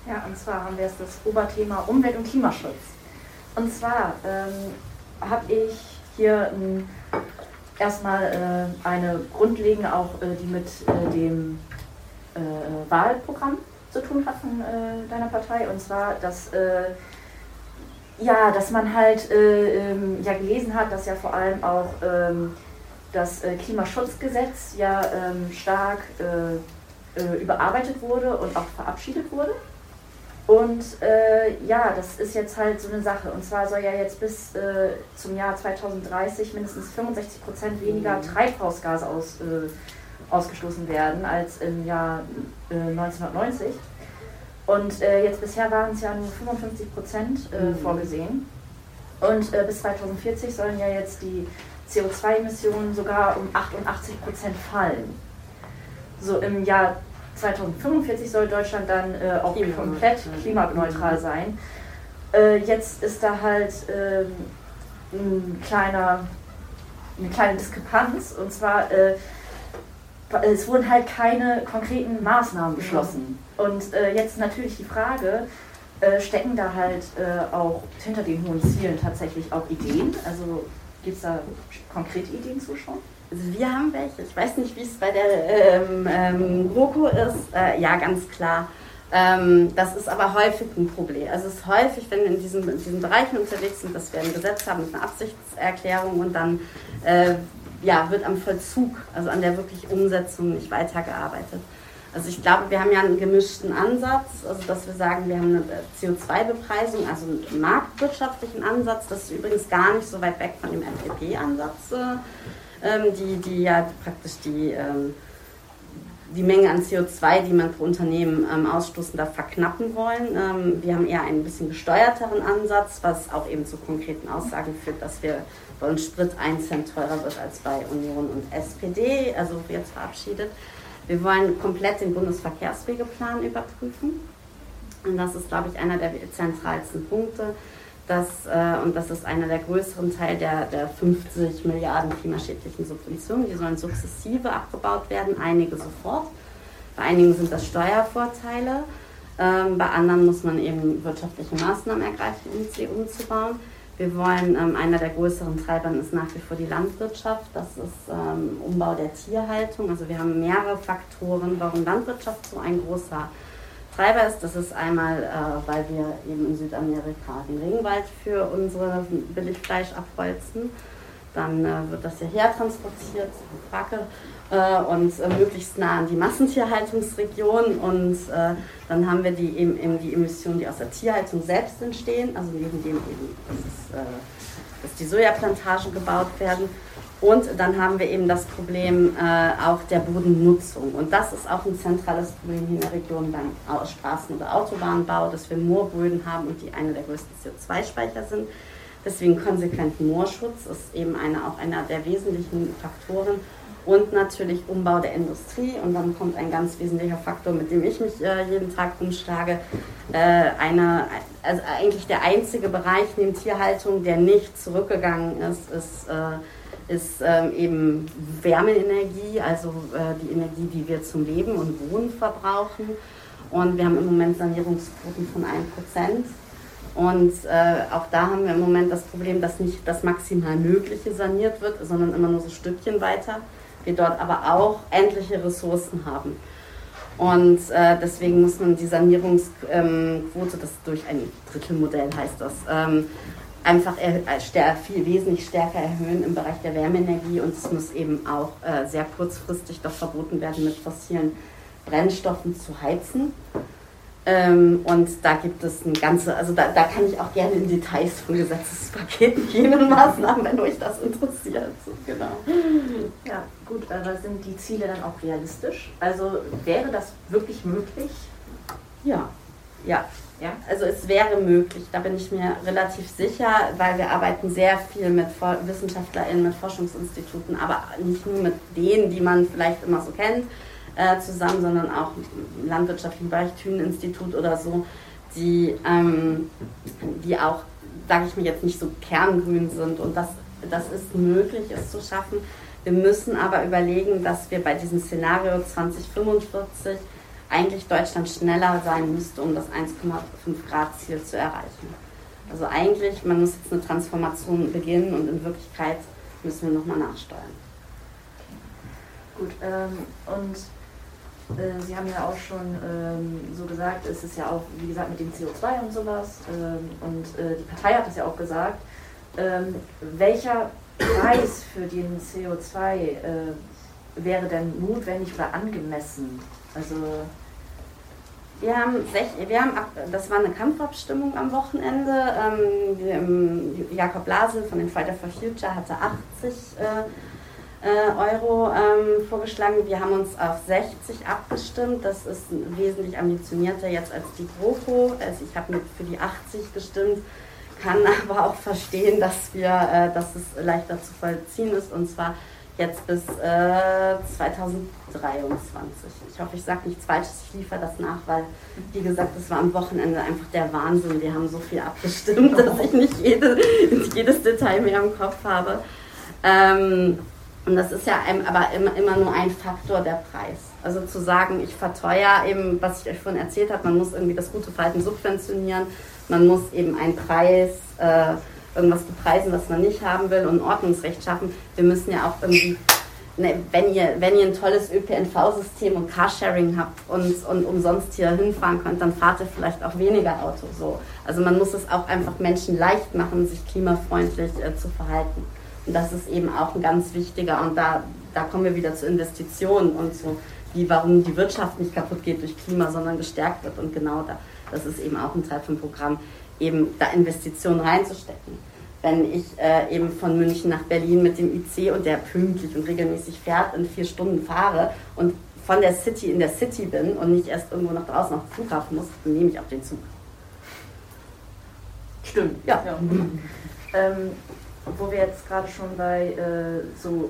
Ja, und zwar haben wir jetzt das Oberthema Umwelt- und Klimaschutz. Und zwar habe ich hier erstmal eine grundlegende auch, die mit dem Wahlprogramm zu tun hat von deiner Partei. Und zwar, dass man halt gelesen hat, dass ja vor allem auch das Klimaschutzgesetz ja stark überarbeitet wurde und auch verabschiedet wurde. Und das ist jetzt halt so eine Sache. Und zwar soll ja jetzt bis zum Jahr 2030 mindestens 65% weniger Treibhausgase ausgestoßen werden als im Jahr 1990. Und jetzt bisher waren es ja nur 55% vorgesehen. Und bis 2040 sollen ja jetzt die CO2-Emissionen sogar um 88% fallen. So im Jahr 2045 soll Deutschland dann auch komplett klimaneutral sein. Jetzt ist da halt eine kleine Diskrepanz, und zwar es wurden halt keine konkreten Maßnahmen beschlossen. Und jetzt natürlich die Frage, stecken da halt auch hinter den hohen Zielen tatsächlich auch Ideen? Also gibt es da konkrete Ideen zu schon? Also wir haben welche. Ich weiß nicht, wie es bei der GroKo ist. Ja, ganz klar. Das ist aber häufig ein Problem. Also es ist häufig, wenn wir in diesen Bereichen unterwegs sind, dass wir ein Gesetz haben mit einer Absichtserklärung und dann wird am Vollzug, also an der wirklich Umsetzung nicht weitergearbeitet. Also ich glaube, wir haben ja einen gemischten Ansatz, also dass wir sagen, wir haben eine CO2-Bepreisung, also einen marktwirtschaftlichen Ansatz. Das ist übrigens gar nicht so weit weg von dem FDP-Ansatz, die ja praktisch die Menge an CO2, die man pro Unternehmen ausstoßen darf, verknappen wollen. Wir haben eher einen bisschen gesteuerteren Ansatz, was auch eben zu konkreten Aussagen führt, dass wir bei uns Sprit 1 Cent teurer wird als bei Union und SPD, also jetzt verabschiedet. Wir wollen komplett den Bundesverkehrswegeplan überprüfen. Und das ist, glaube ich, einer der zentralsten Punkte. Und das ist einer der größeren Teile der 50 Milliarden klimaschädlichen Subventionen. Die sollen sukzessive abgebaut werden, einige sofort. Bei einigen sind das Steuervorteile. Bei anderen muss man eben wirtschaftliche Maßnahmen ergreifen, um sie umzubauen. Wir wollen, einer der größeren Treiber ist nach wie vor die Landwirtschaft. Das ist Umbau der Tierhaltung. Also wir haben mehrere Faktoren, warum Landwirtschaft so ein großer Treiber ist. Das ist einmal, weil wir eben in Südamerika den Regenwald für unsere Billigfleisch abholzen. Dann wird das hierher transportiert, Fracke, und möglichst nah an die Massentierhaltungsregion. Und dann haben wir die Emissionen, die aus der Tierhaltung selbst entstehen, also neben dem eben, dass die Sojaplantagen gebaut werden. Und dann haben wir eben das Problem auch der Bodennutzung. Und das ist auch ein zentrales Problem hier in der Region beim Straßen- oder Autobahnbau, dass wir Moorböden haben und die eine der größten CO2-Speicher sind. Deswegen konsequent Moorschutz ist eben auch einer der wesentlichen Faktoren. Und natürlich Umbau der Industrie. Und dann kommt ein ganz wesentlicher Faktor, mit dem ich mich jeden Tag rumschlage. Also eigentlich der einzige Bereich neben Tierhaltung, der nicht zurückgegangen ist eben Wärmeenergie, also die Energie, die wir zum Leben und Wohnen verbrauchen. Und wir haben im Moment Sanierungsquoten von 1%. Und auch da haben wir im Moment das Problem, dass nicht das maximal Mögliche saniert wird, sondern immer nur so Stückchen weiter. Wir dort aber auch endliche Ressourcen haben. Und deswegen muss man die Sanierungsquote, das durch ein Drittelmodell heißt das, einfach wesentlich stärker erhöhen im Bereich der Wärmeenergie. Und es muss eben auch sehr kurzfristig doch verboten werden, mit fossilen Brennstoffen zu heizen. Und da gibt es also da kann ich auch gerne in Details von Gesetzespaketen gehen und Maßnahmen, wenn euch das interessiert. So, genau. Ja, gut, aber sind die Ziele dann auch realistisch? Also wäre das wirklich möglich? Ja. Also es wäre möglich, da bin ich mir relativ sicher, weil wir arbeiten sehr viel mit WissenschaftlerInnen, mit Forschungsinstituten, aber nicht nur mit denen, die man vielleicht immer so kennt, zusammen, sondern auch im landwirtschaftlichen Bereich, Thünen-Institut oder so, die auch, sage ich mir jetzt, nicht so kerngrün sind. Und das ist möglich, es zu schaffen. Wir müssen aber überlegen, dass wir bei diesem Szenario 2045 eigentlich Deutschland schneller sein müsste, um das 1,5 Grad Ziel zu erreichen. Also eigentlich, man muss jetzt eine Transformation beginnen und in Wirklichkeit müssen wir nochmal nachsteuern. Gut, und Sie haben ja auch schon so gesagt, es ist ja auch, wie gesagt, mit dem CO2 und sowas, und die Partei hat das ja auch gesagt. Welcher Preis für den CO2 wäre denn notwendig oder angemessen? Also das war eine Kampfabstimmung am Wochenende. Jakob Lasel von den Friday for Future hatte 80 Euro vorgeschlagen. Wir haben uns auf 60 abgestimmt. Das ist wesentlich ambitionierter jetzt als die GroKo. Also ich habe für die 80 gestimmt, kann aber auch verstehen, dass es leichter zu vollziehen ist, und zwar jetzt bis 2023. Ich hoffe, ich sage nichts Falsches, ich liefere das nach, weil, wie gesagt, das war am Wochenende einfach der Wahnsinn. Wir haben so viel abgestimmt, dass ich nicht jedes Detail mehr im Kopf habe. Und das ist ja aber immer nur ein Faktor, der Preis. Also zu sagen, ich verteuere eben, was ich euch vorhin erzählt habe, man muss irgendwie das gute Verhalten subventionieren, man muss eben einen Preis, irgendwas bepreisen, was man nicht haben will, und ein Ordnungsrecht schaffen. Wir müssen ja auch irgendwie, wenn ihr ein tolles ÖPNV-System und Carsharing habt und umsonst hier hinfahren könnt, dann fahrt ihr vielleicht auch weniger Auto. So. Also man muss es auch einfach Menschen leicht machen, sich klimafreundlich zu verhalten. Und das ist eben auch ein ganz wichtiger, und da kommen wir wieder zu Investitionen und so, warum die Wirtschaft nicht kaputt geht durch Klima, sondern gestärkt wird. Und genau das ist eben auch ein Teil vom Programm, eben da Investitionen reinzustecken. Wenn ich eben von München nach Berlin mit dem IC, und der pünktlich und regelmäßig fährt, in 4 Stunden fahre und von der City in der City bin und nicht erst irgendwo nach draußen auf den Flughafen muss, dann nehme ich auch den Zug. Stimmt. Ja. Wo wir jetzt gerade schon bei so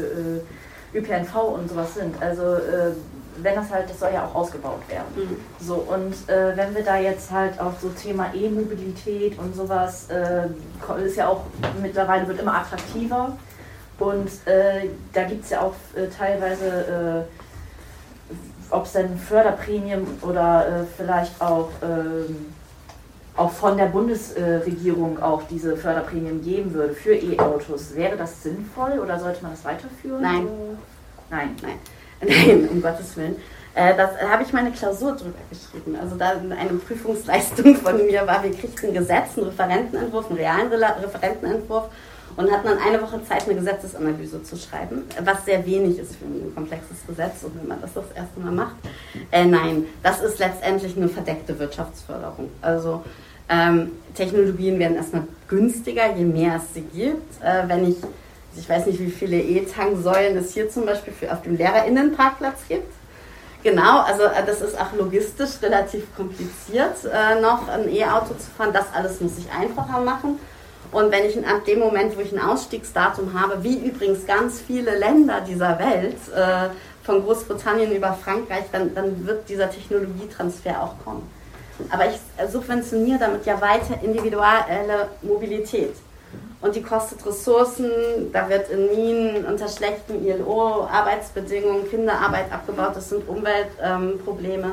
ÖPNV und sowas sind, also wenn das soll ja auch ausgebaut werden. So, und wenn wir da jetzt halt auf so Thema E-Mobilität und sowas, ist ja auch mittlerweile, wird immer attraktiver, und da gibt es ja auch teilweise, ob es denn Förderprämien oder vielleicht auch von der Bundesregierung auch diese Förderprämien geben würde für E-Autos. Wäre das sinnvoll oder sollte man das weiterführen? Nein. Nein, um Gottes Willen. Da habe ich meine Klausur drüber geschrieben. Also da eine Prüfungsleistung von mir war, wir kriegten ein Gesetz, einen Referentenentwurf, einen realen Referentenentwurf, und hatten dann eine Woche Zeit, eine Gesetzesanalyse zu schreiben, was sehr wenig ist für ein komplexes Gesetz, und wenn man das erste Mal macht. Nein, das ist letztendlich eine verdeckte Wirtschaftsförderung. Also Technologien werden erstmal günstiger, je mehr es sie gibt. Ich weiß nicht, wie viele E-Tanksäulen es hier zum Beispiel auf dem LehrerInnenparkplatz gibt. Genau, also das ist auch logistisch relativ kompliziert, noch ein E-Auto zu fahren. Das alles muss ich einfacher machen. Und wenn ich ab dem Moment, wo ich ein Ausstiegsdatum habe, wie übrigens ganz viele Länder dieser Welt, von Großbritannien über Frankreich, dann wird dieser Technologietransfer auch kommen. Aber ich subventioniere damit ja weiter individuelle Mobilität. Und die kostet Ressourcen, da wird in Minen unter schlechten ILO-Arbeitsbedingungen Kinderarbeit abgebaut, das sind Umweltprobleme.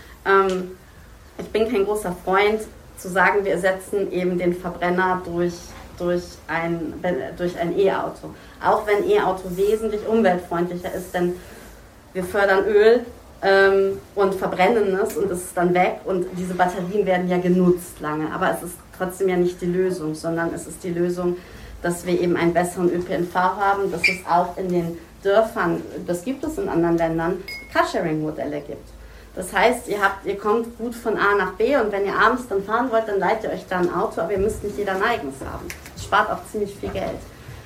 Ich bin kein großer Freund zu sagen, wir ersetzen eben den Verbrenner durch ein E-Auto. Auch wenn E-Auto wesentlich umweltfreundlicher ist, denn wir fördern Öl und verbrennen es, und es ist dann weg, und diese Batterien werden ja genutzt lange. Aber es ist trotzdem ja nicht die Lösung, sondern es ist die Lösung, dass wir eben einen besseren ÖPNV haben, dass es auch in den Dörfern, das gibt es in anderen Ländern, Carsharing-Modelle gibt. Das heißt, ihr kommt gut von A nach B, und wenn ihr abends dann fahren wollt, dann leiht ihr euch da ein Auto, aber ihr müsst nicht jeder ein eigenes haben. Das spart auch ziemlich viel Geld.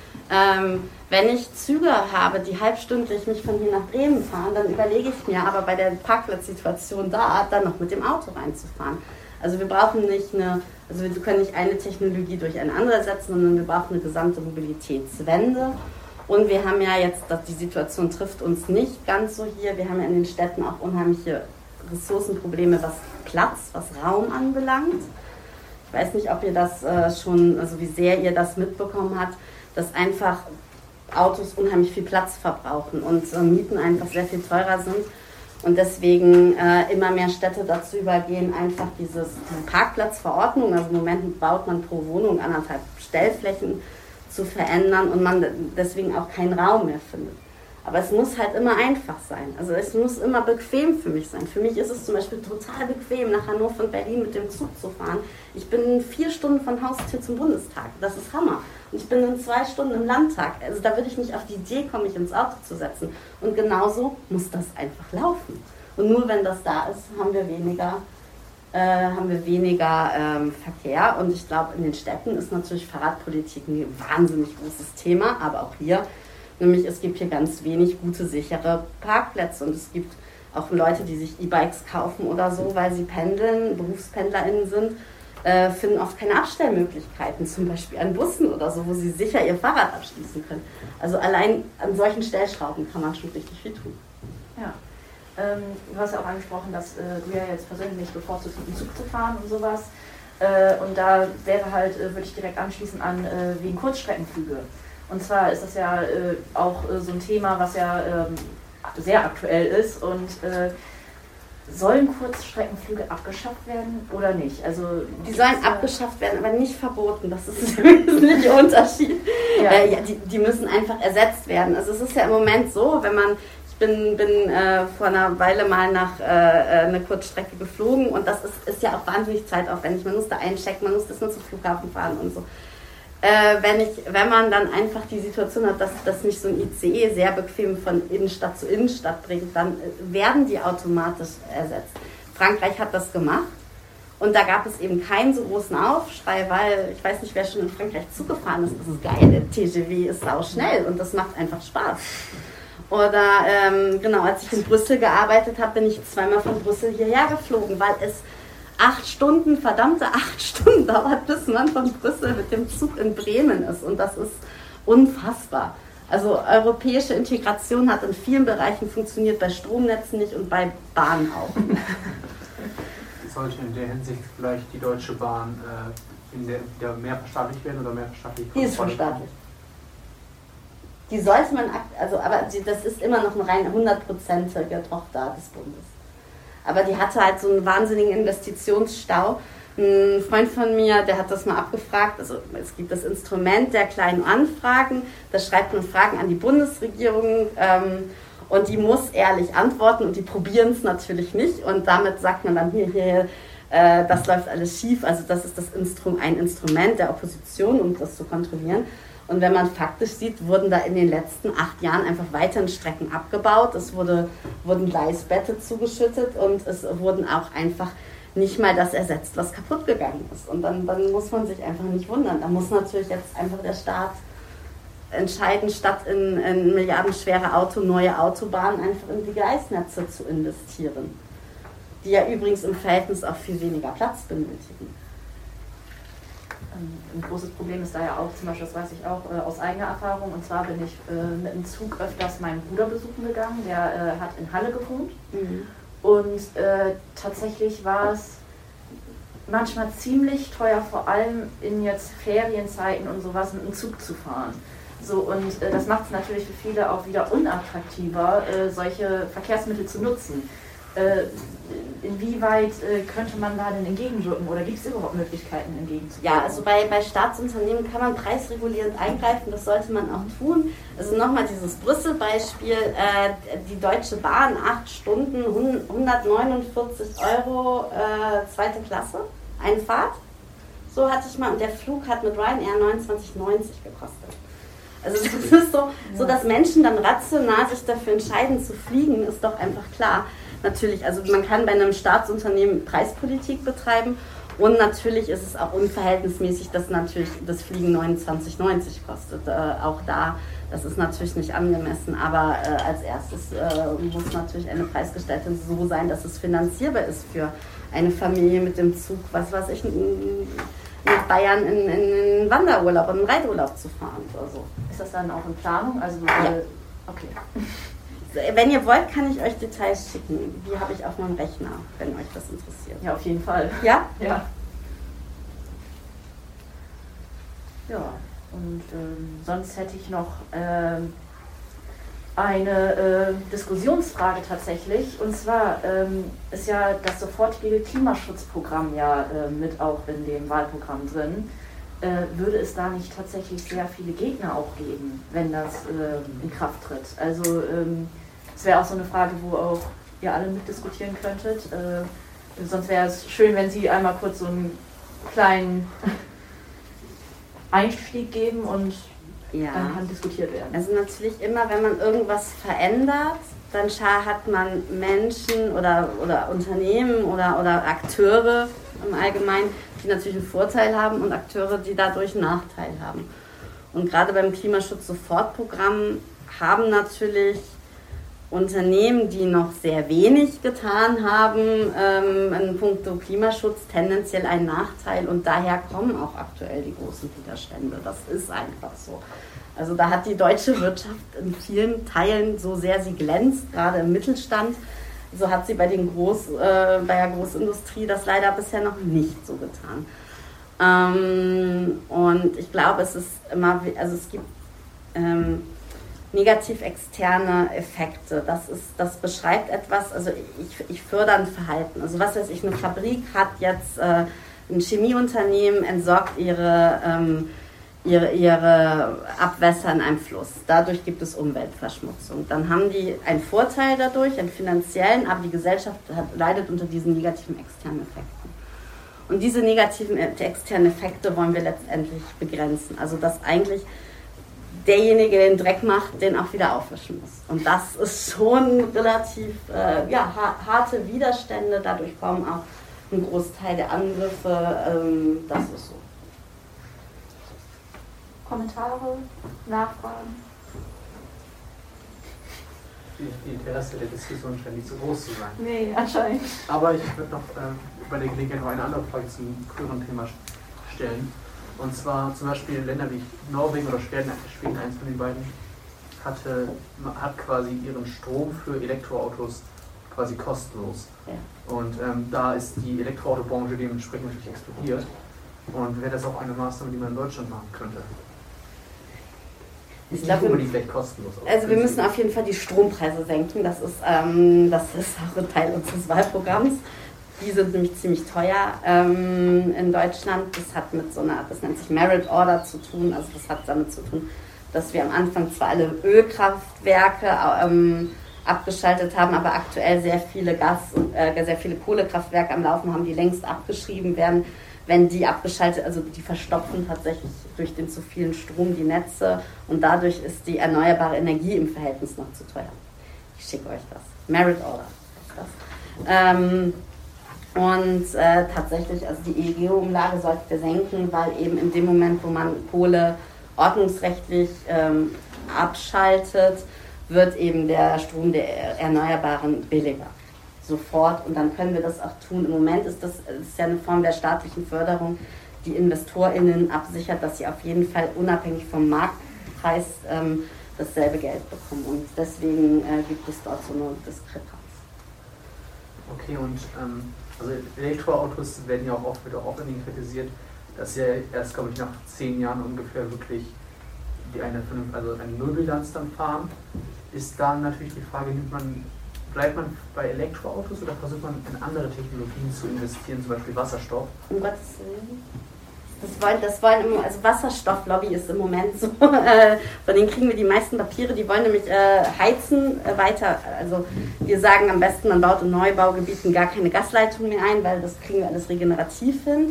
Wenn ich Züge habe, die halbstündlich mich von hier nach Bremen fahren, dann überlege ich mir aber bei der Parkplatzsituation da, dann noch mit dem Auto reinzufahren. Also wir können nicht eine Technologie durch eine andere ersetzen, sondern wir brauchen eine gesamte Mobilitätswende. Und wir haben ja jetzt, die Situation trifft uns nicht ganz so hier, wir haben ja in den Städten auch unheimliche Ressourcenprobleme, was Platz, was Raum anbelangt. Ich weiß nicht, ob ihr das wie sehr ihr das mitbekommen habt, dass einfach Autos unheimlich viel Platz verbrauchen und Mieten einfach sehr viel teurer sind. Und deswegen immer mehr Städte dazu übergehen, einfach diese Parkplatzverordnung, also im Moment baut man pro Wohnung 1,5 Stellflächen, zu verändern und man deswegen auch keinen Raum mehr findet. Aber es muss halt immer einfach sein. Also es muss immer bequem für mich sein. Für mich ist es zum Beispiel total bequem, nach Hannover und Berlin mit dem Zug zu fahren. Ich bin 4 Stunden von Haustür zum Bundestag. Das ist Hammer. Und ich bin in 2 Stunden im Landtag. Also da würde ich nicht auf die Idee kommen, mich ins Auto zu setzen. Und genauso muss das einfach laufen. Und nur wenn das da ist, haben wir weniger Verkehr. Und ich glaube, in den Städten ist natürlich Fahrradpolitik ein wahnsinnig großes Thema. Aber auch hier, nämlich es gibt hier ganz wenig gute, sichere Parkplätze. Und es gibt auch Leute, die sich E-Bikes kaufen oder so, weil sie pendeln, BerufspendlerInnen sind, finden oft keine Abstellmöglichkeiten, zum Beispiel an Bussen oder so, wo sie sicher ihr Fahrrad abschließen können. Also allein an solchen Stellschrauben kann man schon richtig viel tun. Ja. Du hast ja auch angesprochen, dass du ja jetzt persönlich nicht bevorzugst, mit dem Zug zu fahren und sowas. Und da wäre halt, würde ich direkt anschließen an wegen Kurzstreckenflüge. Und zwar ist das ja auch so ein Thema, was ja sehr aktuell ist. Und sollen Kurzstreckenflüge abgeschafft werden oder nicht? Also die sollen abgeschafft werden, aber nicht verboten. Das ist der wesentliche Unterschied. Ja. Die müssen einfach ersetzt werden. Also es ist ja im Moment so, wenn man Ich bin vor einer Weile mal nach eine Kurzstrecke geflogen und das ist ja auch wahnsinnig zeitaufwendig. Man muss da einchecken, man muss das nur zum Flughafen fahren und so. Wenn man dann einfach die Situation hat, dass mich so ein ICE sehr bequem von Innenstadt zu Innenstadt bringt, dann werden die automatisch ersetzt. Frankreich hat das gemacht und da gab es eben keinen so großen Aufschrei, weil ich weiß nicht, wer schon in Frankreich zugefahren ist. Das ist geil, der TGV ist sau schnell und das macht einfach Spaß. Oder genau, als ich in Brüssel gearbeitet habe, bin ich 2-mal von Brüssel hierher geflogen, weil es 8 Stunden dauert, bis man von Brüssel mit dem Zug in Bremen ist. Und das ist unfassbar. Also europäische Integration hat in vielen Bereichen funktioniert, bei Stromnetzen nicht und bei Bahnen auch. Sollte in der Hinsicht vielleicht die Deutsche Bahn wieder mehr verstaatlicht werden oder mehr verstaatlicht? Die ist verstaatlicht. Die sollte man, aber das ist immer noch eine rein 100%ige Tochter des Bundes. Aber die hatte halt so einen wahnsinnigen Investitionsstau. Ein Freund von mir, der hat das mal abgefragt. Also es gibt das Instrument der kleinen Anfragen. Da schreibt man Fragen an die Bundesregierung und die muss ehrlich antworten und die probieren es natürlich nicht. Und damit sagt man dann hier, das läuft alles schief. Also das ist ein Instrument der Opposition, um das zu kontrollieren. Und wenn man faktisch sieht, wurden da in den letzten 8 Jahren einfach weiterhin Strecken abgebaut. Es wurden Gleisbette zugeschüttet und es wurden auch einfach nicht mal das ersetzt, was kaputt gegangen ist. Und dann muss man sich einfach nicht wundern. Da muss natürlich jetzt einfach der Staat entscheiden, statt in milliardenschwere neue Autobahnen einfach in die Gleisnetze zu investieren. Die ja übrigens im Verhältnis auch viel weniger Platz benötigen. Ein großes Problem ist da ja auch, zum Beispiel, das weiß ich auch aus eigener Erfahrung, und zwar bin ich mit dem Zug öfters meinen Bruder besuchen gegangen, der hat in Halle gewohnt. Mhm. Und tatsächlich war es manchmal ziemlich teuer, vor allem in jetzt Ferienzeiten und sowas, mit dem Zug zu fahren. So, und das macht es natürlich für viele auch wieder unattraktiver, solche Verkehrsmittel zu nutzen. Inwieweit könnte man da denn entgegenwirken oder gibt es überhaupt Möglichkeiten entgegenzuwirken? Ja, also bei Staatsunternehmen kann man preisregulierend eingreifen, das sollte man auch tun. Also nochmal dieses Brüssel-Beispiel, die Deutsche Bahn, 8 Stunden, 149 €, 2. Klasse, Einfahrt. So hatte ich mal, und der Flug hat mit Ryanair 29,90 gekostet. Also das ist so, dass Menschen dann rational sich dafür entscheiden zu fliegen, ist doch einfach klar. Natürlich, also man kann bei einem Staatsunternehmen Preispolitik betreiben und natürlich ist es auch unverhältnismäßig, dass natürlich das Fliegen 29,90 kostet. Auch da, das ist natürlich nicht angemessen, aber als erstes muss natürlich eine Preisgestaltung so sein, dass es finanzierbar ist für eine Familie mit dem Zug, was weiß ich, nach Bayern in Wanderurlaub und in Reiturlaub zu fahren oder so. Ist das dann auch in Planung? Also ja. Okay. Wenn ihr wollt, kann ich euch Details schicken. Die habe ich auf meinem Rechner, wenn euch das interessiert. Ja, auf jeden Fall. Ja? Ja. Ja, und sonst hätte ich noch eine Diskussionsfrage tatsächlich. Und zwar ist ja das sofortige Klimaschutzprogramm ja mit auch in dem Wahlprogramm drin. Würde es da nicht tatsächlich sehr viele Gegner auch geben, wenn das in Kraft tritt? Also es wäre auch so eine Frage, wo auch ihr alle mitdiskutieren könntet. Sonst wäre es schön, wenn Sie einmal kurz so einen kleinen Einstieg geben und dann kann diskutiert werden. Also natürlich immer, wenn man irgendwas verändert, dann hat man Menschen oder Unternehmen oder Akteure im Allgemeinen, die natürlich einen Vorteil haben und Akteure, die dadurch einen Nachteil haben. Und gerade beim Klimaschutz-Sofortprogramm haben natürlich Unternehmen, die noch sehr wenig getan haben, in puncto Klimaschutz tendenziell einen Nachteil und daher kommen auch aktuell die großen Widerstände. Das ist einfach so. Also da hat die deutsche Wirtschaft in vielen Teilen, so sehr sie glänzt, gerade im Mittelstand, so hat sie bei der Großindustrie das leider bisher noch nicht so getan. Und ich glaube, es gibt negativ externe Effekte. Das beschreibt etwas, also ich fördere ein Verhalten. Also was weiß ich, eine Fabrik hat jetzt ein Chemieunternehmen entsorgt ihre Abwässer in einem Fluss. Dadurch gibt es Umweltverschmutzung. Dann haben die einen Vorteil dadurch, einen finanziellen, aber die Gesellschaft leidet unter diesen negativen externen Effekten. Und diese negativen externen Effekte wollen wir letztendlich begrenzen. Also dass eigentlich derjenige, der den Dreck macht, den auch wieder aufwischen muss. Und das ist schon relativ harte Widerstände. Dadurch kommen auch ein Großteil der Angriffe. Das ist so. Kommentare, Nachfragen? Die Interesse der Diskussion scheint nicht so groß zu sein. Nee, anscheinend. Aber ich würde noch bei der Gelegenheit noch eine andere Frage zum früheren Thema stellen. Und zwar zum Beispiel Länder wie Norwegen oder Schweden, eins von den beiden, hat quasi ihren Strom für Elektroautos quasi kostenlos. Ja. Und da ist die Elektroautobranche dementsprechend natürlich explodiert. Und wäre das auch eine Maßnahme, die man in Deutschland machen könnte? Ich glaube, die vielleicht kostenlos. Also wir müssen auf jeden Fall die Strompreise senken. Das ist auch ein Teil unseres Wahlprogramms. Die sind nämlich ziemlich teuer in Deutschland. Das nennt sich Merit Order zu tun. Also das hat damit zu tun, dass wir am Anfang zwar alle Ölkraftwerke abgeschaltet haben, aber aktuell sehr viele Kohlekraftwerke am Laufen haben, die längst abgeschrieben werden. Wenn die abgeschaltet, also die verstopfen tatsächlich durch den zu vielen Strom die Netze und dadurch ist die erneuerbare Energie im Verhältnis noch zu teuer. Ich schicke euch das. Merit Order ist das. Tatsächlich, also die EEG-Umlage sollten wir senken, weil eben in dem Moment, wo man Kohle ordnungsrechtlich abschaltet, wird eben der Strom der Erneuerbaren billiger. Sofort und dann können wir das auch tun. Im Moment ist das ja eine Form der staatlichen Förderung, die InvestorInnen absichert, dass sie auf jeden Fall unabhängig vom Marktpreis dasselbe Geld bekommen und deswegen gibt es dort so eine Diskrepanz. Okay, und also Elektroautos werden ja auch oft, wird auch in kritisiert, dass ja erst, glaube ich, nach 10 Jahren ungefähr wirklich eine Nullbilanz dann fahren. Ist dann natürlich die Frage, bleibt man bei Elektroautos oder versucht man in andere Technologien zu investieren, zum Beispiel Wasserstoff? Um Gottes Willen. Also Wasserstofflobby ist im Moment so, von denen kriegen wir die meisten Papiere, die wollen nämlich heizen weiter. Also wir sagen am besten, man baut in Neubaugebieten gar keine Gasleitung mehr ein, weil das kriegen wir alles regenerativ hin.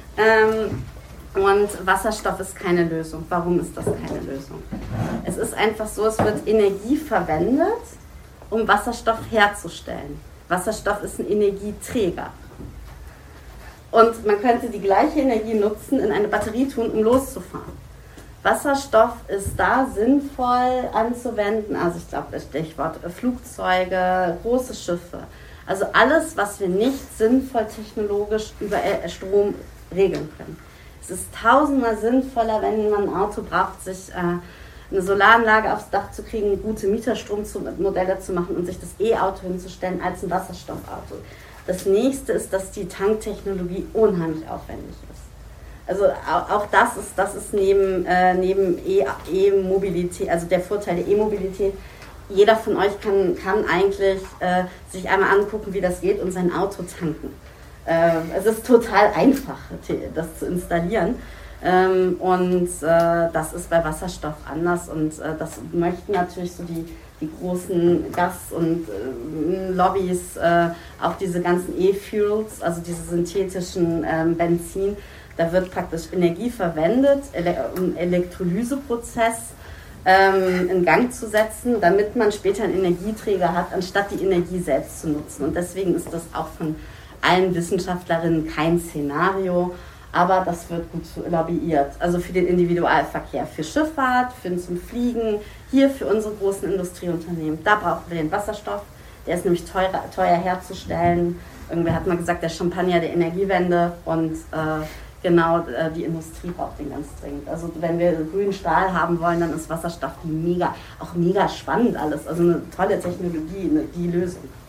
Und Wasserstoff ist keine Lösung. Warum ist das keine Lösung? Es ist einfach so, es wird Energie verwendet, um Wasserstoff herzustellen. Wasserstoff ist ein Energieträger. Und man könnte die gleiche Energie nutzen, in eine Batterie tun, um loszufahren. Wasserstoff ist da sinnvoll anzuwenden, also ich glaube das Stichwort Flugzeuge, große Schiffe. Also alles, was wir nicht sinnvoll technologisch über Strom regeln können. Es ist tausendmal sinnvoller, wenn man ein Auto braucht, sich eine Solaranlage aufs Dach zu kriegen, gute Mieterstrommodelle zu machen und sich das E-Auto hinzustellen als ein Wasserstoffauto. Das nächste ist, dass die Tanktechnologie unheimlich aufwendig ist. Also auch das ist neben E-Mobilität, also der Vorteil der E-Mobilität, jeder von euch kann eigentlich sich einmal angucken, wie das geht und sein Auto tanken. Es ist total einfach, das zu installieren. Das ist bei Wasserstoff anders und das möchten natürlich so die großen Gas- und Lobbys, auch diese ganzen E-Fuels, also diese synthetischen Benzin, da wird praktisch Energie verwendet, um Elektrolyseprozess in Gang zu setzen, damit man später einen Energieträger hat, anstatt die Energie selbst zu nutzen. Und deswegen ist das auch von allen Wissenschaftlerinnen kein Szenario, aber das wird gut lobbyiert. Also für den Individualverkehr, für Schifffahrt, zum Fliegen, hier für unsere großen Industrieunternehmen. Da brauchen wir den Wasserstoff, der ist nämlich teuer herzustellen. Irgendwer hat mal gesagt, der Champagner der Energiewende und die Industrie braucht den ganz dringend. Also wenn wir grünen Stahl haben wollen, dann ist Wasserstoff mega spannend alles. Also eine tolle Technologie, die Lösung.